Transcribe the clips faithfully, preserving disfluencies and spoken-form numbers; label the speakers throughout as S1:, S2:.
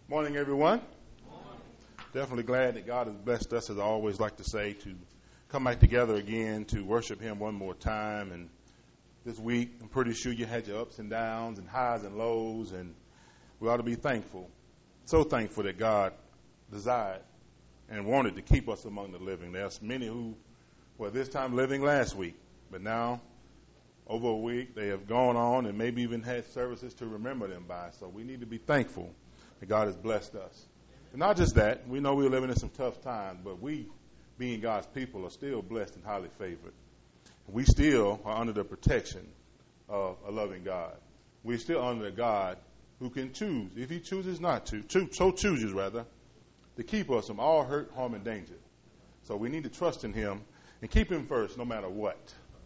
S1: Morning, everyone. Morning. Definitely glad that God has blessed us, as I always like to say, to come back together again to worship Him one more time. And this week, I'm pretty sure you had your ups and downs and highs and lows, and we ought to be thankful, so thankful that God desired and wanted to keep us among the living. There's many who were this time living last week, but now, over a week, they have gone on and maybe even had services to remember them by. So we need to be thankful that God has blessed us. And not just that, we know we're living in some tough times, but we, being God's people, are still blessed and highly favored. We still are under the protection of a loving God. We're still under a God who can choose, if He chooses not to, cho- so chooses rather, to keep us from all hurt, harm, and danger. So we need to trust in Him and keep Him first no matter what.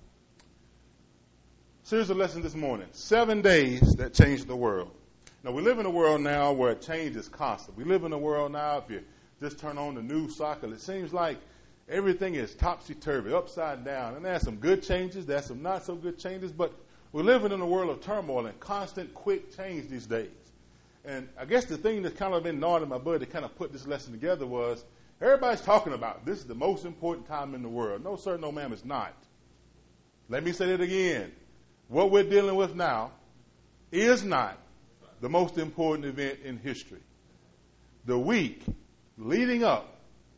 S1: Series of lessons this morning, seven days that changed the world. Now, we live in a world now where change is constant. We live in a world now, if you just turn on the news cycle, it seems like everything is topsy-turvy, upside down. And there's some good changes, there's some not so good changes, but we're living in a world of turmoil and constant, quick change these days. And I guess the thing that's kind of been gnawed in my bud to kind of put this lesson together was, everybody's talking about this is the most important time in the world. No, sir, no, ma'am, it's not. Let me say that again. What we're dealing with now is not the most important event in history. The week leading up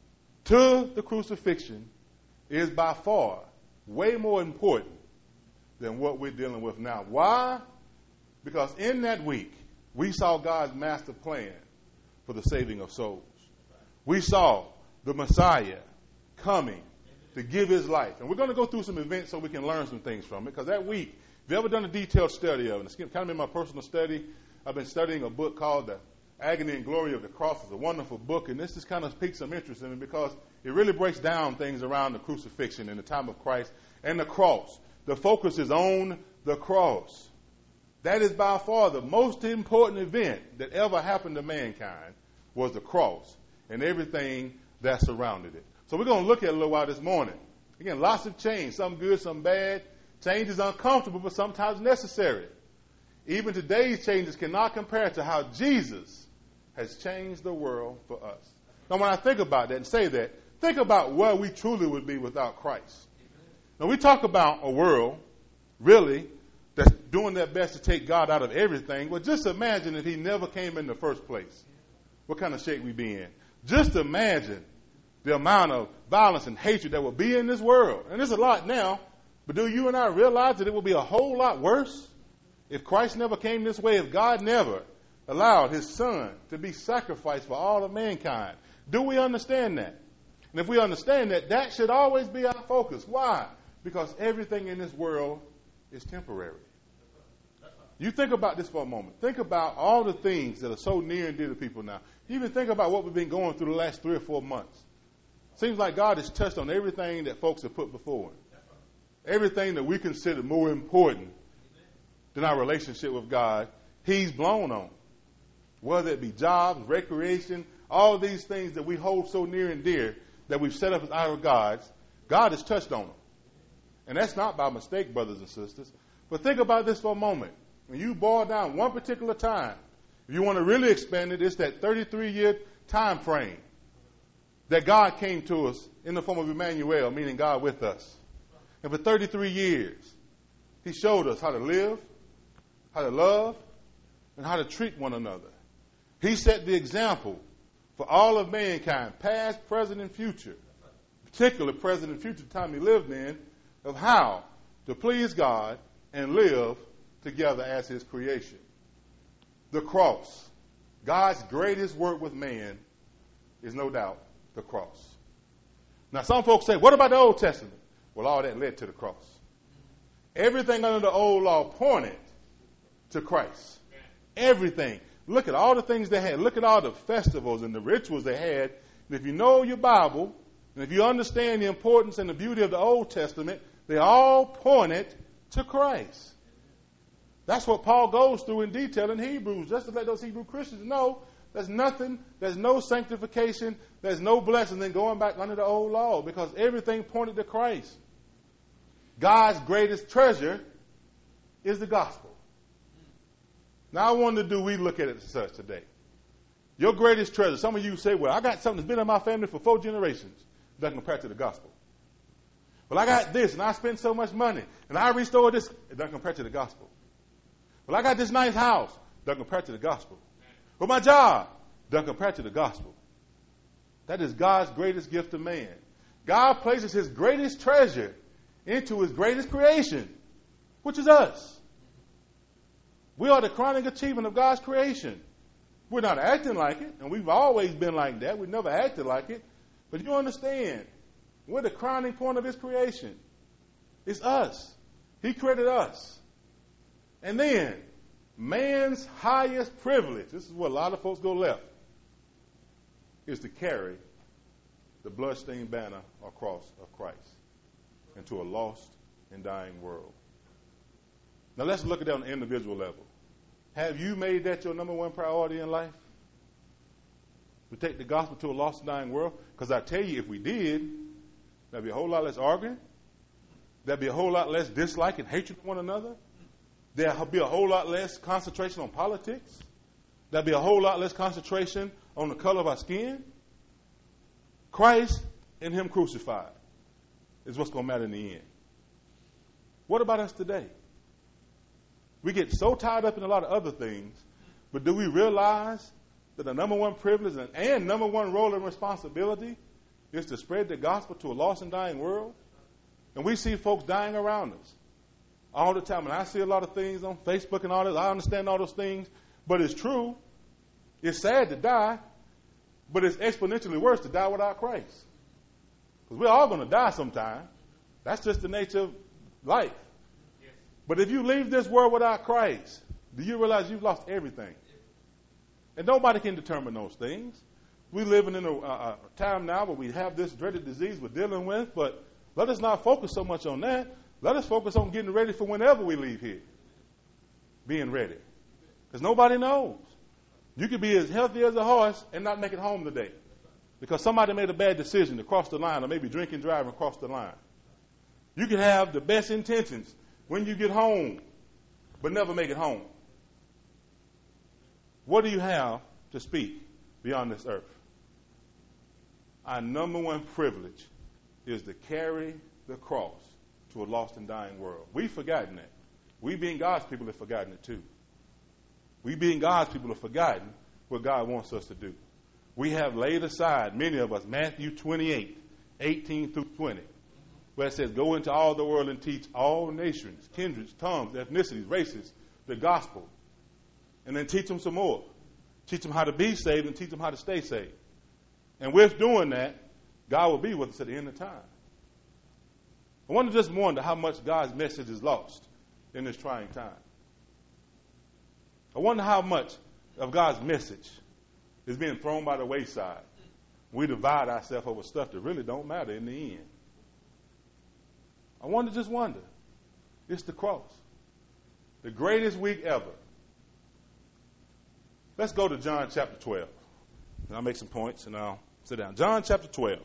S1: to the crucifixion is by far way more important than what we're dealing with now. Why? Because in that week, we saw God's master plan for the saving of souls. We saw the Messiah coming to give His life. And we're going to go through some events so we can learn some things from it, because that week, if you've ever done a detailed study of it, it's kind of been my personal study. I've been studying a book called The Agony and Glory of the Cross. It's a wonderful book, and this just kind of piqued some interest in me because it really breaks down things around the crucifixion and the time of Christ and the cross. The focus is on the cross. That is by far the most important event that ever happened to mankind, was the cross and everything that surrounded it. So we're going to look at it a little while this morning. Again, lots of change, some good, some bad. Change is uncomfortable, but sometimes necessary. Even today's changes cannot compare to how Jesus has changed the world for us. Now, when I think about that and say that, think about where we truly would be without Christ. Now, we talk about a world, really, that's doing their best to take God out of everything. Well, just imagine if He never came in the first place. What kind of shape we'd be in. Just imagine the amount of violence and hatred that would be in this world. And there's a lot now, but do you and I realize that it would be a whole lot worse if Christ never came this way, if God never allowed His Son to be sacrificed for all of mankind? Do we understand that? And if we understand that, that should always be our focus. Why? Because everything in this world is temporary. You think about this for a moment. Think about all the things that are so near and dear to people now. Even think about what we've been going through the last three or four months. Seems like God has touched on everything that folks have put before Him. Everything that we consider more important than our relationship with God, He's blown on. Whether it be jobs, recreation, all these things that we hold so near and dear that we've set up as idol gods, God has touched on them. And that's not by mistake, brothers and sisters. But think about this for a moment. When you boil down one particular time, if you want to really expand it, it's that thirty-three year time frame that God came to us in the form of Emmanuel, meaning God with us. And for thirty-three years, He showed us how to live, how to love, and how to treat one another. He set the example for all of mankind, past, present, and future, particularly present and future time He lived in, of how to please God and live together as His creation. The cross, God's greatest work with man, is no doubt the cross. Now, some folks say, what about the Old Testament? Well, all that led to the cross. Everything under the old law pointed to Christ. Everything. Look at all the things they had. Look at all the festivals and the rituals they had. And if you know your Bible, and if you understand the importance and the beauty of the Old Testament, they all pointed to Christ. That's what Paul goes through in detail in Hebrews, just to let those Hebrew Christians know there's nothing, there's no sanctification, there's no blessing than going back under the old law, because everything pointed to Christ. God's greatest treasure is the gospel. Now, I wonder, do we look at it as such today? Your greatest treasure. Some of you say, well, I got something that's been in my family for four generations. It doesn't compare to the gospel. Well, I got this, and I spent so much money, and I restored this. It doesn't compare to the gospel. Well, I got this nice house. It doesn't compare to the gospel. Well, my job doesn't compare to the gospel. That is God's greatest gift to man. God places his greatest treasure into his greatest creation, which is us. We are the crowning achievement of God's creation. We're not acting like it, and we've always been like that. We've never acted like it. But you understand, we're the crowning point of his creation. It's us. He created us. And then, man's highest privilege, this is where a lot of folks go left, is to carry the bloodstained banner or cross of Christ into a lost and dying world. Now let's look at that on an individual level. Have you made that your number one priority in life? To take the gospel to a lost and dying world? Because I tell you, if we did, there'd be a whole lot less arguing. There'd be a whole lot less dislike and hatred of one another. There'd be a whole lot less concentration on politics. There'd be a whole lot less concentration on the color of our skin. Christ and him crucified is what's going to matter in the end. What about us today? We get so tied up in a lot of other things, but do we realize that the number one privilege and, and number one role and responsibility is to spread the gospel to a lost and dying world? And we see folks dying around us all the time. And I see a lot of things on Facebook and all this. I understand all those things, but it's true. It's sad to die, but it's exponentially worse to die without Christ. Because we're all going to die sometime. That's just the nature of life. Yes. But if you leave this world without Christ, do you realize you've lost everything? And nobody can determine those things. We're living in a, a, a time now where we have this dreaded disease we're dealing with, but let us not focus so much on that. Let us focus on getting ready for whenever we leave here. Being ready. Because nobody knows. You could be as healthy as a horse and not make it home today. Because somebody made a bad decision to cross the line or maybe drink and drive and cross the line. You could have the best intentions when you get home, but never make it home. What do you have to speak beyond this earth? Our number one privilege is to carry the cross to a lost and dying world. We've forgotten that. We being God's people have forgotten it too. We being God's people have forgotten what God wants us to do. We have laid aside, many of us, Matthew twenty-eight, eighteen through twenty, where it says, go into all the world and teach all nations, kindreds, tongues, ethnicities, races, the gospel. And then teach them some more. Teach them how to be saved and teach them how to stay saved. And with doing that, God will be with us at the end of time. I wonder just wonder how much God's message is lost in this trying time. I wonder how much of God's message is being thrown by the wayside. We divide ourselves over stuff that really don't matter in the end. I wonder, just wonder. It's the cross. The greatest week ever. Let's go to John chapter twelve. And I'll make some points and I'll sit down. John chapter twelve.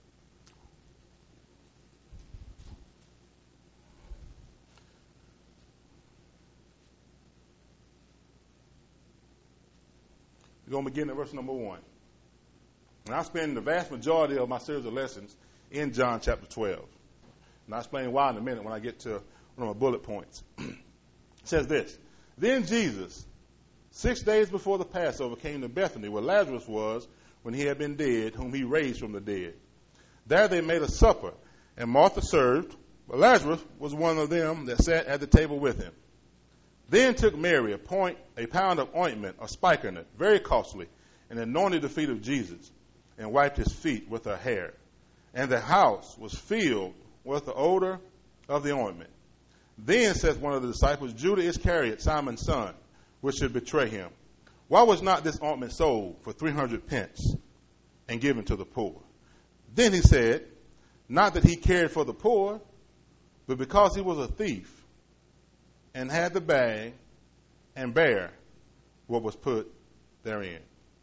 S1: We're going to begin at verse number one. And I spend the vast majority of my series of lessons in John chapter twelve. And I'll explain why in a minute when I get to one of my bullet points. It says this. Then Jesus, six days before the Passover, came to Bethany, where Lazarus was when he had been dead, whom he raised from the dead. There they made a supper, and Martha served, but Lazarus was one of them that sat at the table with him. Then took Mary a, point, a pound of ointment, a spikenard, very costly, and anointed the feet of Jesus, and wiped his feet with her hair. And the house was filled with the odor of the ointment. Then says one of the disciples, Judas Iscariot, Simon's son, which should betray him. Why was not this ointment sold for three hundred pence and given to the poor? Then he said, not that he cared for the poor, but because he was a thief and had the bag and bare what was put therein.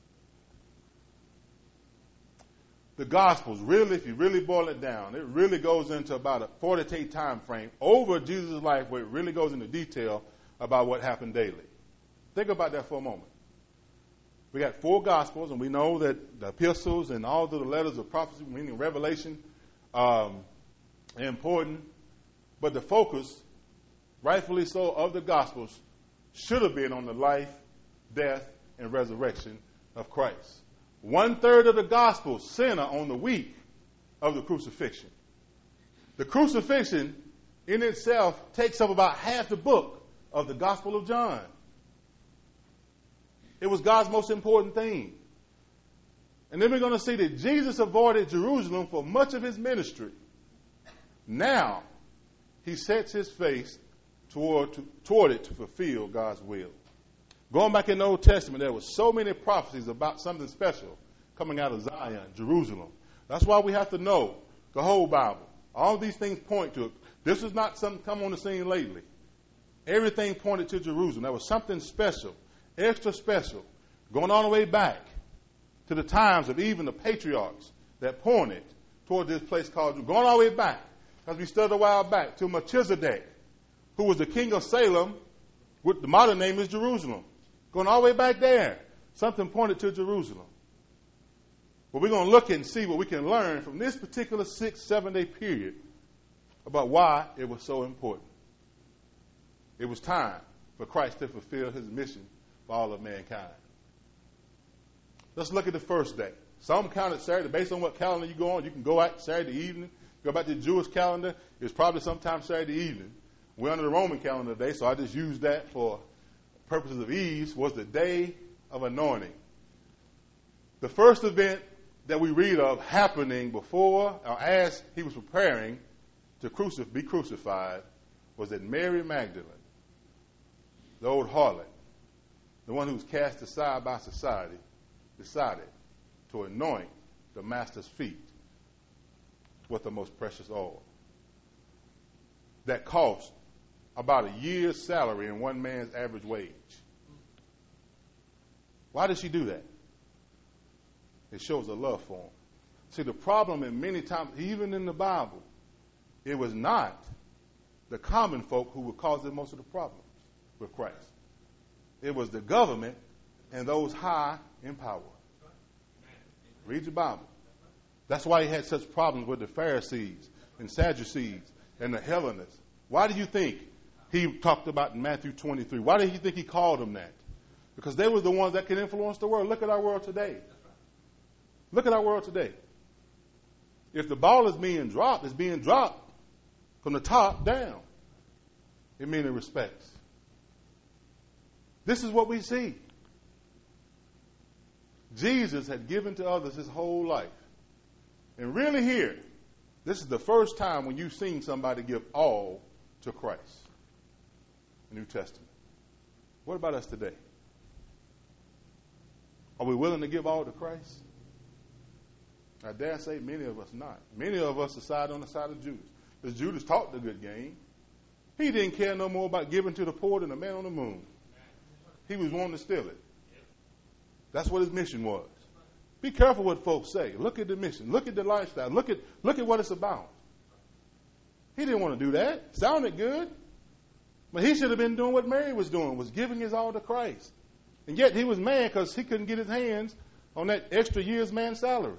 S1: The Gospels, really, if you really boil it down, it really goes into about a forty-day time frame over Jesus' life where it really goes into detail about what happened daily. Think about that for a moment. We got four Gospels, and we know that the epistles and all of the letters of prophecy, meaning Revelation, um, are important. But the focus, rightfully so, of the Gospels should have been on the life, death, and resurrection of Christ. One third of the Gospels center on the week of the crucifixion. The crucifixion in itself takes up about half the book of the Gospel of John. It was God's most important thing. And then we're going to see that Jesus avoided Jerusalem for much of his ministry. Now, he sets his face toward, to, toward it to fulfill God's will. Going back in the Old Testament, there were so many prophecies about something special coming out of Zion, Jerusalem. That's why we have to know the whole Bible. All these things point to it. This is not something come on the scene lately. Everything pointed to Jerusalem. There was something special, extra special, going all the way back to the times of even the patriarchs that pointed toward this place called Jerusalem. Going all the way back, as we studied a while back, to Melchizedek, who was the king of Salem, which the modern name is Jerusalem. Going all the way back there, something pointed to Jerusalem. But we're going to look and see what we can learn from this particular six, seven-day period about why it was so important. It was time for Christ to fulfill his mission for all of mankind. Let's look at the first day. Some counted Saturday. Based on what calendar you go on, you can go out Saturday evening. Go back to the Jewish calendar. It's probably sometime Saturday evening. We're under the Roman calendar today, so I just used that for purposes of ease, was the day of anointing. The first event that we read of happening before or as he was preparing to crucif- be crucified was that Mary Magdalene, the old harlot, the one who was cast aside by society, decided to anoint the master's feet with the most precious oil. That cost about a year's salary and one man's average wage. Why did she do that? It shows a love for him. See, the problem in many times, even in the Bible, it was not the common folk who were causing most of the problems with Christ. It was the government and those high in power. Read your Bible. That's why he had such problems with the Pharisees and Sadducees and the Hellenists. Why do you think he talked about in Matthew twenty-three? Why did you think he called them that? Because they were the ones that could influence the world. Look at our world today. Look at our world today. If the ball is being dropped, it's being dropped from the top down in many respects. This is what we see. Jesus had given to others his whole life. And really here, this is the first time when you've seen somebody give all to Christ. The New Testament. What about us today? Are we willing to give all to Christ? I dare say many of us not. Many of us decide on the side of Judas. Because Judas taught the good game. He didn't care no more about giving to the poor than the man on the moon. He was wanting to steal it. That's what his mission was. Be careful what folks say. Look at the mission. Look at the lifestyle. Look at look at what it's about. He didn't want to do that. Sounded good. But he should have been doing what Mary was doing, was giving his all to Christ. And yet he was mad because he couldn't get his hands on that extra year's man's salary.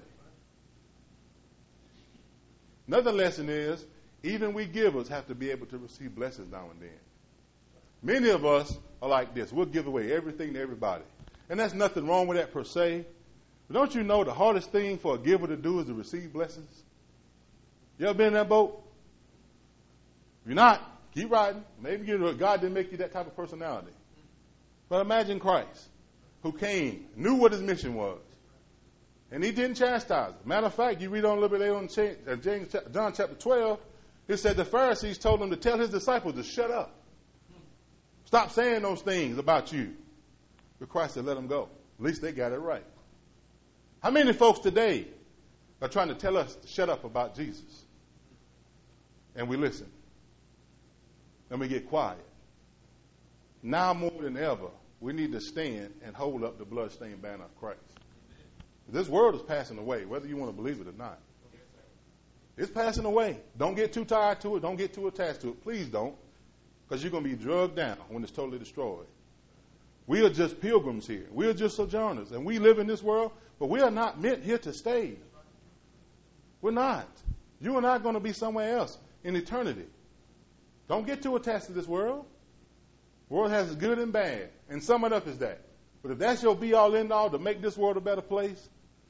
S1: Another lesson is, even we givers have to be able to receive blessings now and then. Many of us are like this. We'll give away everything to everybody. And there's nothing wrong with that per se. But don't you know the hardest thing for a giver to do is to receive blessings? You ever been in that boat? If you're not, keep riding. Maybe you know, God didn't make you that type of personality. But imagine Christ, who came, knew what his mission was. And he didn't chastise them. Matter of fact, you read on a little bit later on in James, John chapter twelve, it said the Pharisees told him to tell his disciples to shut up. Stop saying those things about you. But Christ said, let them go. At least they got it right. How many folks today are trying to tell us to shut up about Jesus? And we listen. And we get quiet. Now more than ever, we need to stand and hold up the bloodstained banner of Christ. This world is passing away, whether you want to believe it or not. It's passing away. Don't get too tied to it. Don't get too attached to it. Please don't, because you're going to be drugged down when it's totally destroyed. We are just pilgrims here. We are just sojourners. And we live in this world, but we are not meant here to stay. We're not. You and I are going to be somewhere else in eternity. Don't get too attached to this world. The world has good and bad, and sum it up as that. But if that's your be-all, end-all to make this world a better place,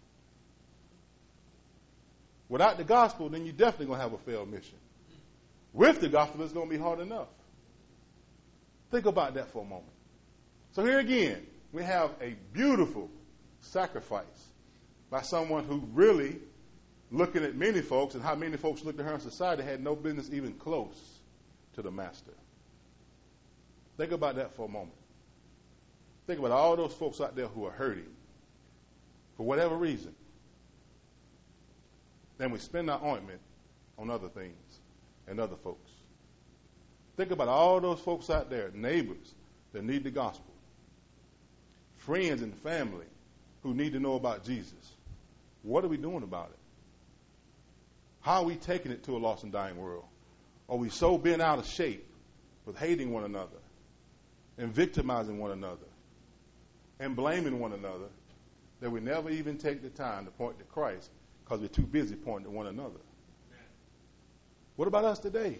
S1: without the gospel, then you're definitely going to have a failed mission. With the gospel, it's going to be hard enough. Think about that for a moment. So here again, we have a beautiful sacrifice by someone who really, looking at many folks and how many folks looked at her in society, had no business even close to the master. Think about that for a moment. Think about all those folks out there who are hurting for whatever reason. Then we spend our ointment on other things and other folks. Think about all those folks out there, neighbors that need the gospel, friends and family who need to know about Jesus. What are we doing about it? How are we taking it to a lost and dying world? Are we so bent out of shape with hating one another and victimizing one another and blaming one another that we never even take the time to point to Christ because we're too busy pointing to one another? What about us today?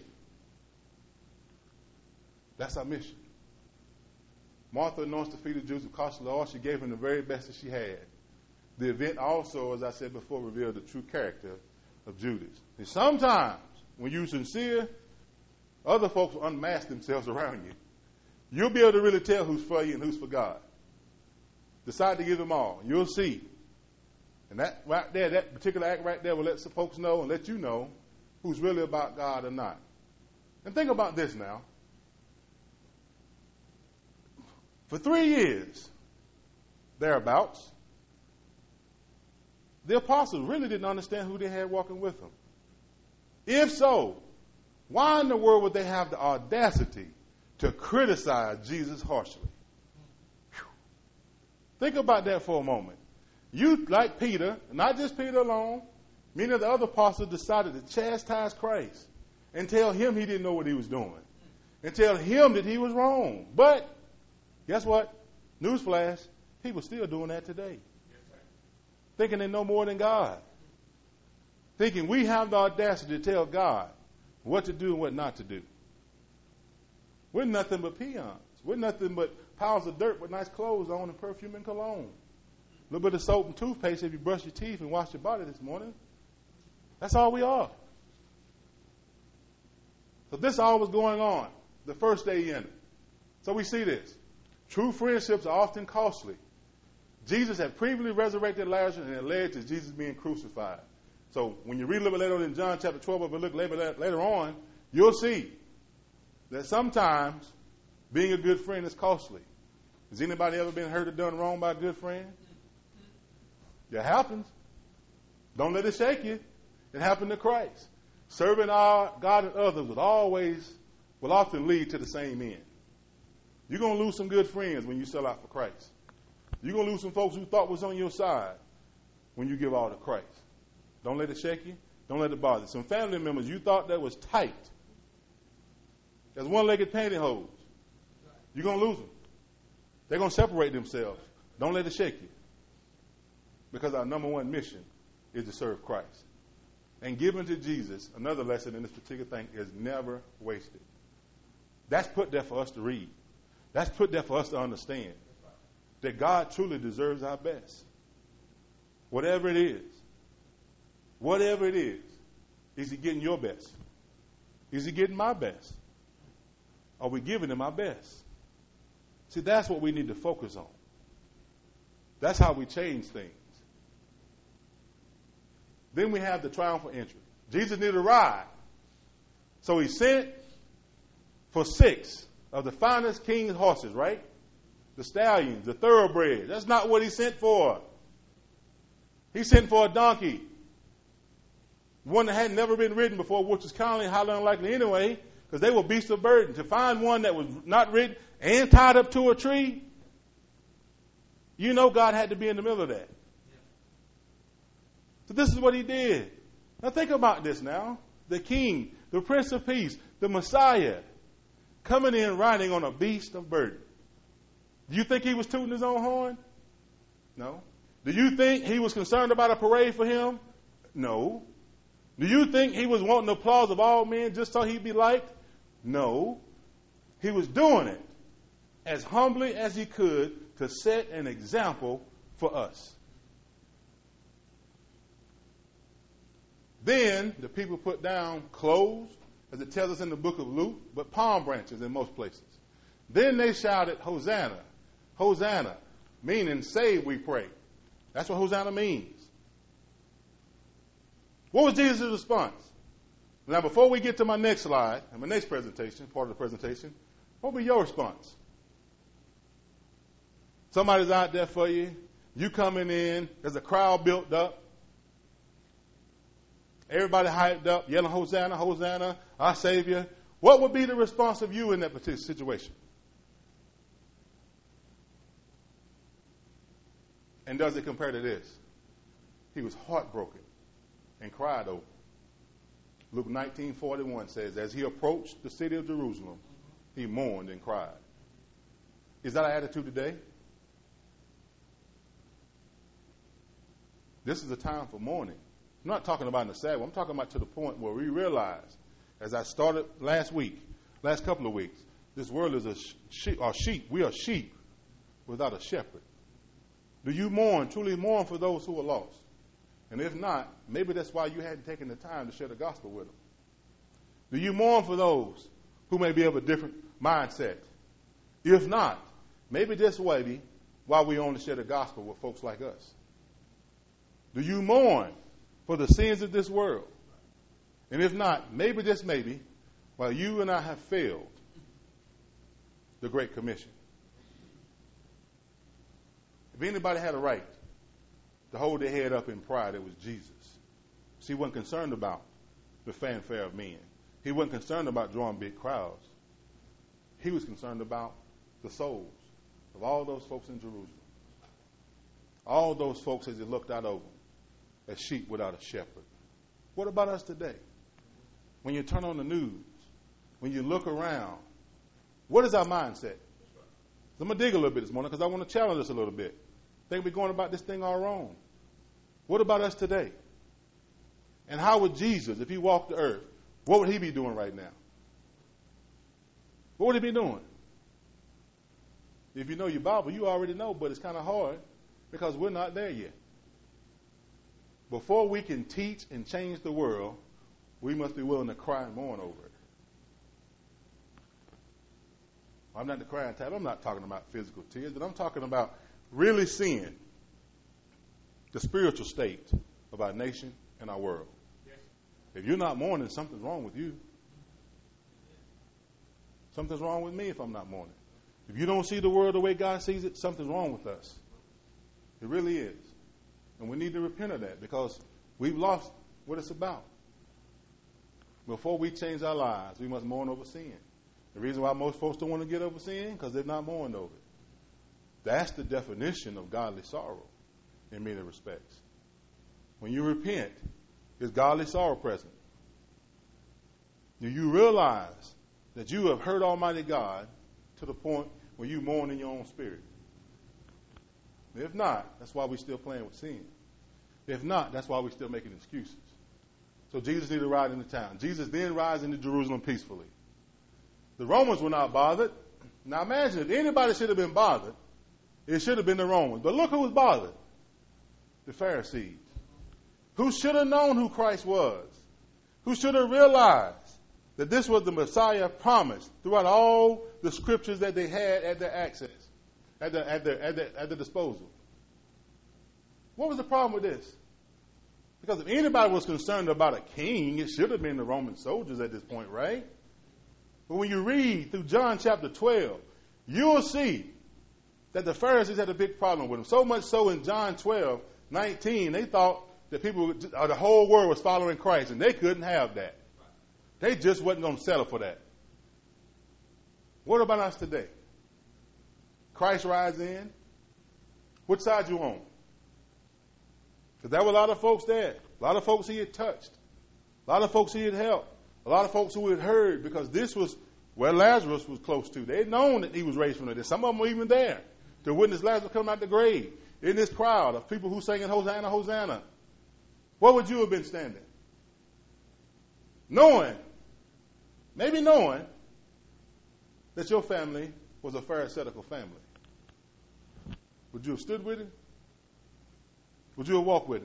S1: That's our mission. Martha anoints the feet of Jesus with costly oil. She gave him the very best that she had. The event also, as I said before, revealed the true character of Judas. And sometimes, when you're sincere, other folks will unmask themselves around you. You'll be able to really tell who's for you and who's for God. Decide to give them all. You'll see. And that right there, that particular act right there will let some folks know and let you know who's really about God or not. And think about this now. For three years, thereabouts, the apostles really didn't understand who they had walking with them. If so, why in the world would they have the audacity to criticize Jesus harshly? Whew. Think about that for a moment. You, like Peter, not just Peter alone, many of the other apostles decided to chastise Christ and tell him he didn't know what he was doing and tell him that he was wrong. But guess what? Newsflash, people still doing that today. Thinking they know more than God. Thinking we have the audacity to tell God what to do and what not to do. We're nothing but peons. We're nothing but piles of dirt with nice clothes on and perfume and cologne. A little bit of soap and toothpaste if you brush your teeth and wash your body this morning. That's all we are. So this all was going on the first day in it. So we see this. True friendships are often costly. Jesus had previously resurrected Lazarus, and it led to Jesus being crucified. So when you read a little bit later on in John chapter twelve, if we look later, later on, you'll see that sometimes being a good friend is costly. Has anybody ever been hurt or done wrong by a good friend? It happens. Don't let it shake you. It happened to Christ. Serving our God and others will always, will often lead to the same end. You're going to lose some good friends when you sell out for Christ. You're going to lose some folks who thought was on your side when you give all to Christ. Don't let it shake you. Don't let it bother you. Some family members you thought that was tight as one-legged pantyhose. You're going to lose them. They're going to separate themselves. Don't let it shake you. Because our number one mission is to serve Christ. And giving to Jesus, another lesson in this particular thing, is never wasted. That's put there for us to read. That's put there for us to understand that God truly deserves our best. Whatever it is. Whatever it is. Is he getting your best? Is he getting my best? Are we giving him our best? See, that's what we need to focus on. That's how we change things. Then we have the triumphal entry. Jesus needed a ride. So he sent for six of the finest king's horses, right? The stallions, the thoroughbreds. That's not what he sent for. He sent for a donkey. One that had never been ridden before, which is kind of highly unlikely anyway, because they were beasts of burden. To find one that was not ridden and tied up to a tree, you know God had to be in the middle of that. So this is what he did. Now think about this now. The king, the Prince of Peace, the Messiah, coming in riding on a beast of burden. Do you think he was tooting his own horn? No. Do you think he was concerned about a parade for him? No. Do you think he was wanting the applause of all men just so he'd be liked? No. He was doing it as humbly as he could to set an example for us. Then the people put down clothes, as it tells us in the book of Luke, but palm branches in most places. Then they shouted, Hosanna, Hosanna, meaning save, we pray. That's what Hosanna means. What was Jesus' response? Now, before we get to my next slide, and my next presentation, part of the presentation, what will be your response? Somebody's out there for you. You coming in. There's a crowd built up. Everybody hyped up, yelling, Hosanna, Hosanna, our Savior. What would be the response of you in that particular situation? And does it compare to this? He was heartbroken and cried over. Luke nineteen forty-one says, as he approached the city of Jerusalem, he mourned and cried. Is that our attitude today? This is a time for mourning. I'm not talking about in the Sabbath. I'm talking about to the point where we realize, as I started last week, last couple of weeks, this world is a sheep, or sheep. We are sheep without a shepherd. Do you mourn, truly mourn for those who are lost? And if not, maybe that's why you hadn't taken the time to share the gospel with them. Do you mourn for those who may be of a different mindset? If not, maybe this way be why we only share the gospel with folks like us. Do you mourn for the sins of this world? And if not, maybe just maybe, while you and I have failed the Great Commission. If anybody had a right to hold their head up in pride, it was Jesus. See, he wasn't concerned about the fanfare of men. He wasn't concerned about drawing big crowds. He was concerned about the souls of all those folks in Jerusalem. All those folks as he looked out over them as sheep without a shepherd. What about us today? When you turn on the news, when you look around, what is our mindset? So I'm going to dig a little bit this morning because I want to challenge us a little bit. I think we're going about this thing all wrong. What about us today? And how would Jesus, if he walked the earth, what would he be doing right now? What would he be doing? If you know your Bible, you already know, but it's kind of hard because we're not there yet. Before we can teach and change the world, we must be willing to cry and mourn over it. I'm not the crying type. I'm not talking about physical tears, but I'm talking about really seeing the spiritual state of our nation and our world. Yes. If you're not mourning, something's wrong with you. Something's wrong with me if I'm not mourning. If you don't see the world the way God sees it, something's wrong with us. It really is. And we need to repent of that because we've lost what it's about. Before we change our lives, we must mourn over sin. The reason why most folks don't want to get over sin, because they've not mourned over it. That's the definition of godly sorrow in many respects. When you repent, is godly sorrow present? Do you realize that you have hurt Almighty God to the point where you mourn in your own spirit? If not, that's why we're still playing with sin. If not, that's why we're still making excuses. So Jesus needed to ride into town. Jesus then rides into Jerusalem peacefully. The Romans were not bothered. Now imagine if anybody should have been bothered, it should have been the Romans. But look who was bothered. The Pharisees. Who should have known who Christ was. Who should have realized that this was the Messiah promised throughout all the scriptures that they had at their access, at their, at their, at their, at their disposal. What was the problem with this? Because if anybody was concerned about a king, it should have been the Roman soldiers at this point, right? But when you read through John chapter twelve, you'll see that the Pharisees had a big problem with him. So much so in John twelve nineteen, they thought that people, or the whole world was following Christ, and they couldn't have that. They just wasn't going to settle for that. What about us today? Christ rides in. Which side you on? Because there were a lot of folks there. A lot of folks he had touched. A lot of folks he had helped. A lot of folks who had heard, because this was where Lazarus was close to. They had known that he was raised from the dead. Some of them were even there. to witness Lazarus come out the grave in this crowd of people who singing Hosanna, Hosanna, where would you have been standing? Knowing, maybe knowing that your family was a Pharisaical family. Would you have stood with him? Would you have walked with him?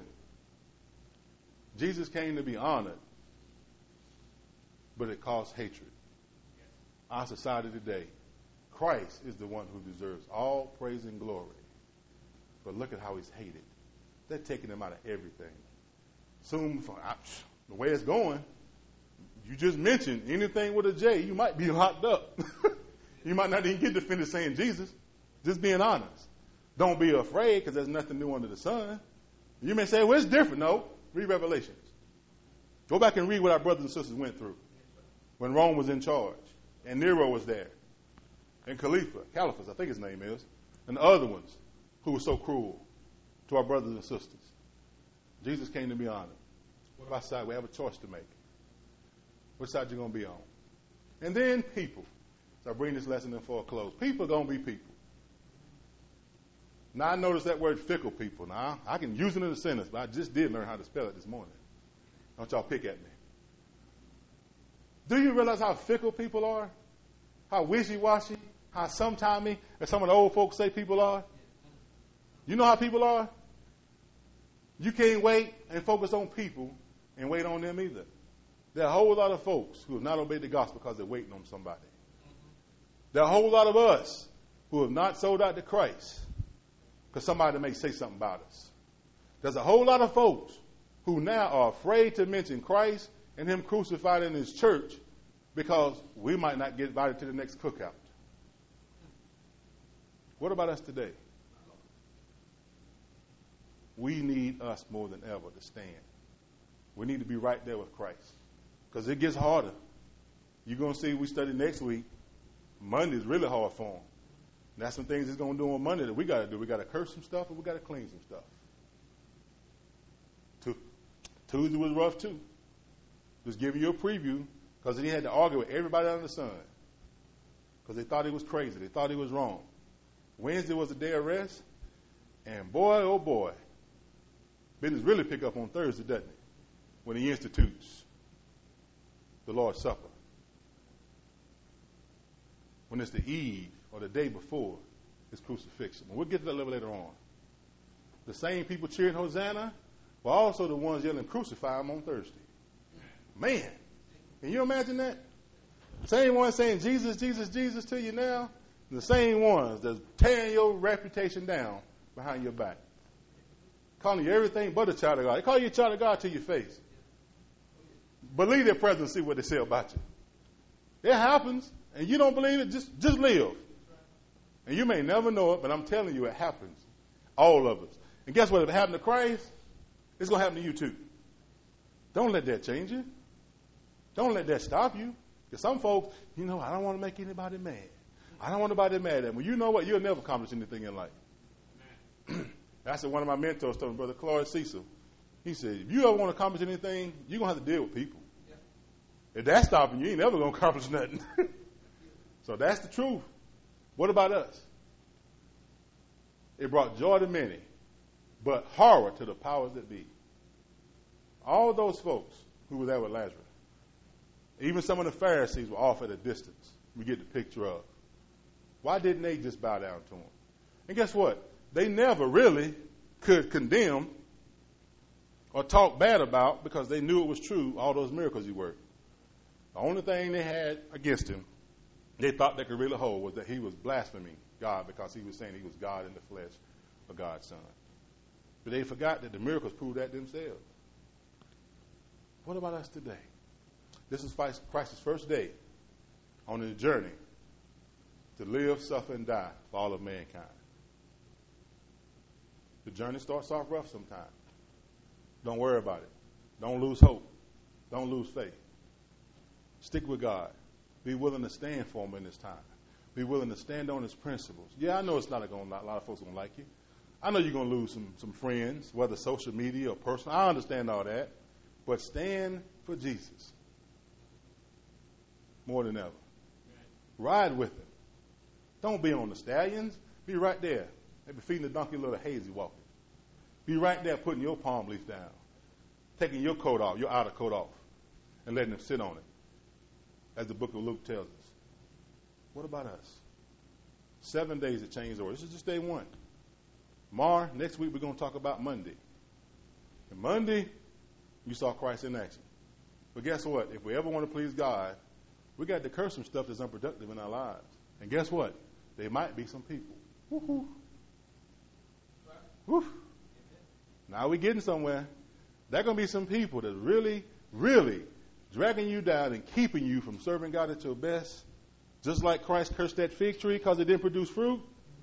S1: Jesus came to be honored, but it caused hatred. Our society today, Christ is the one who deserves all praise and glory. But look at how he's hated. They're taking him out of everything. Soon, from, the way it's going, you just mentioned anything with a J, you might be locked up. You might not even get to finish saying Jesus. Just being honest. Don't be afraid, because there's nothing new under the sun. You may say, well, it's different. No. Read Revelations. Go back and read what our brothers and sisters went through when Rome was in charge, and Nero was there, and Khalifa, Caliphus, I think his name is, and the other ones who were so cruel to our brothers and sisters. Jesus came to be honored. What about side? We have a choice to make. Which side you going to be on? And then people. So I bring this lesson in for a close. People are going to be people. Now, I noticed that word fickle people. Now, I can use it in a sentence, but I just did learn how to spell it this morning. Don't y'all pick at me. Do you realize how fickle people are? How wishy-washy? How sometimey, as some of the old folks say people are? You know how people are? You can't wait and focus on people and wait on them either. There are a whole lot of folks who have not obeyed the gospel because they're waiting on somebody. There are a whole lot of us who have not sold out to Christ because somebody may say something about us. There's a whole lot of folks who now are afraid to mention Christ and him crucified in his church because we might not get invited to the next cookout. What about us today? We need us more than ever to stand. We need to be right there with Christ because it gets harder. You're going to see we study next week. Monday is really hard for them. That's some things he's going to do on Monday that we got to do. We got to curse some stuff and we got to clean some stuff. Tuesday was rough too. Just giving you a preview because he had to argue with everybody under the sun because they thought he was crazy. They thought he was wrong. Wednesday was a day of rest, and boy, oh boy, business really pick up on Thursday, doesn't it? When he institutes the Lord's Supper. When it's the eve or the day before his crucifixion. And we'll get to that a little later on. The same people cheering Hosanna were also the ones yelling crucify him on Thursday. Man, can you imagine that? Same ones saying Jesus, Jesus, Jesus to you now. The same ones that's tearing your reputation down behind your back. Calling you everything but a child of God. They call you a child of God to your face. Believe their presence, see what they say about you. It happens, and you don't believe it, just, just live. And you may never know it, but I'm telling you it happens. All of us. And guess what? If it happened to Christ, it's going to happen to you too. Don't let that change you. Don't let that stop you. Because some folks, you know, I don't want to make anybody mad. I don't want anybody mad at me. Well, you know what? You'll never accomplish anything in life. That's what one of my mentors told me, Brother Clarence Cecil. He said, if you ever want to accomplish anything, you're going to have to deal with people. Yeah. If that's stopping you, you ain't never going to accomplish nothing. So that's the truth. What about us? It brought joy to many, but horror to the powers that be. All those folks who were there with Lazarus, even some of the Pharisees were off at a distance. We get the picture of. Why didn't they just bow down to him? And guess what? They never really could condemn or talk bad about because they knew it was true, all those miracles he worked. The only thing they had against him, they thought they could really hold, was that he was blaspheming God because he was saying he was God in the flesh, or God's son. But they forgot that the miracles proved that themselves. What about us today? This is Christ's first day on his journey to live, suffer, and die for all of mankind. The journey starts off rough sometimes. Don't worry about it. Don't lose hope. Don't lose faith. Stick with God. Be willing to stand for him in this time. Be willing to stand on his principles. Yeah, I know it's not going. A lot of folks don't like you. I know you're going to lose some, some friends, whether social media or personal. I understand all that. But stand for Jesus more than ever. Ride with him. Don't be on the stallions. Be right there. Maybe feeding the donkey a little hazy walking. Be right there putting your palm leaf down, taking your coat off, your outer coat off, and letting them sit on it, as the book of Luke tells us. What about us? Seven days to change the world. This is just day one. Tomorrow, next week, we're going to talk about Monday. And Monday, you saw Christ in action. But guess what? If we ever want to please God, we got to curse some stuff that's unproductive in our lives. And guess what? There might be some people. Woo-hoo. Woo. Now we're getting somewhere. There are going to be some people that really, really dragging you down and keeping you from serving God at your best. Just like Christ cursed that fig tree because it didn't produce fruit.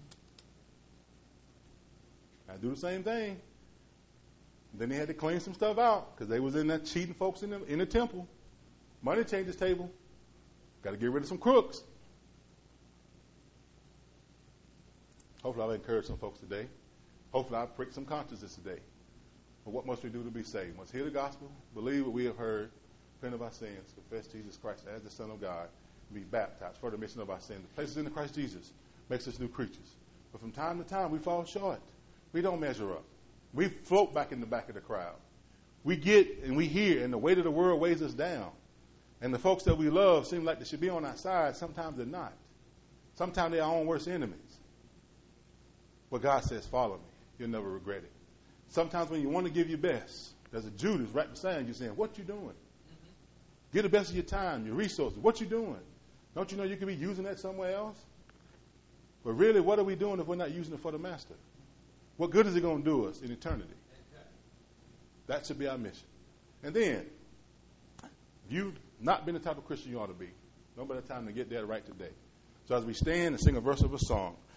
S1: I do the same thing. Then they had to clean some stuff out because they was in there cheating folks in the, in the temple. Money changers table. Got to get rid of some crooks. Hopefully I'll encourage some folks today. Hopefully I'll prick some consciences today. But what must we do to be saved? We must hear the gospel, believe what we have heard, repent of our sins, confess Jesus Christ as the Son of God, and be baptized for the remission of our sins. The places in the Christ Jesus makes us new creatures. But from time to time we fall short. We don't measure up. We float back in the back of the crowd. We get and we hear, and the weight of the world weighs us down. And the folks that we love seem like they should be on our side. Sometimes they're not. Sometimes they're our own worst enemies. But God says, follow me. You'll never regret it. Sometimes when you want to give your best, there's a Judas right beside you saying, what you doing? Mm-hmm. Give the best of your time, your resources. What you doing? Don't you know you could be using that somewhere else? But really, what are we doing if we're not using it for the master? What good is it going to do us in eternity? That should be our mission. And then, if you've not been the type of Christian you ought to be, no better time to get that right today. So as we stand and sing a verse of a song,